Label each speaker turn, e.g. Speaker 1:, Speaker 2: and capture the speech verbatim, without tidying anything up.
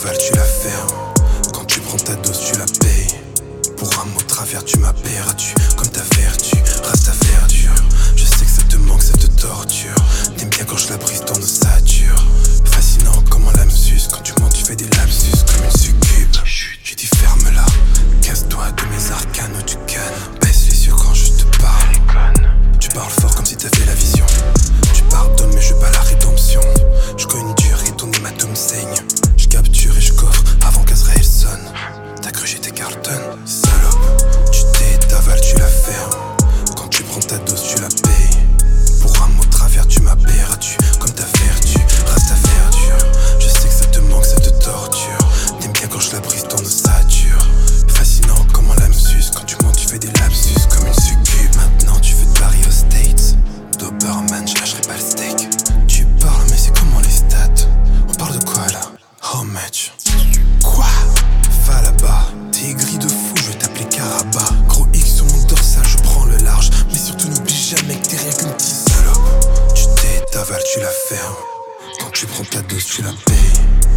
Speaker 1: t'avales, tu la fermes. Quand tu prends ta dose, tu la payes. Pour un mot de travers, tu m'appelleras-tu comme ta vertu, reste ta verdure. Je sais que ça te manque, ça te torture. T'aimes bien quand je la brise dans ossature. Fascinant comment l'âme suce. Quand tu mens, tu fais des lapsus comme une succube. J'ai dit ferme-la, casse-toi de mes arcanes ou tu cannes. Baisse les yeux quand je te parle. Tu parles fort comme si t'avais la vision. Tu pardonnes mais je bats la rédemption. Je cogne dur et ton hématome saigne. Je capture et je coffre avant qu'Azrael sonne. T'as cru j'étais Carlton? Salope, tu t'es t'avales, tu la fermes. Quand tu prends ta dose, tu la payes. Pour un mot de travers, tu m'appelleras-tu comme ta vertu, reste ta verdure. Je sais que ça te manque, ça te torture. T'aimes bien quand je la brise dans ossature. Fascinant comment l'âme suce. Quand tu mens, tu fais des lapsus comme une succube. Maintenant tu veux te barrer aux States. Doberman, je lâcherai pas le steak. Tu parles mais c'est comment les stats? On parle de quoi là? How much? Quoi? Va là-bas, t'es aigri de fou, je vais t'appeler Caraba. Gros X sur mon dorsal, je prends le large. Mais surtout n'oublie jamais que t'es rien qu'une petite salope. Tu t'es t'avales, tu la fermes. Quand tu prends ta dose, tu la payes.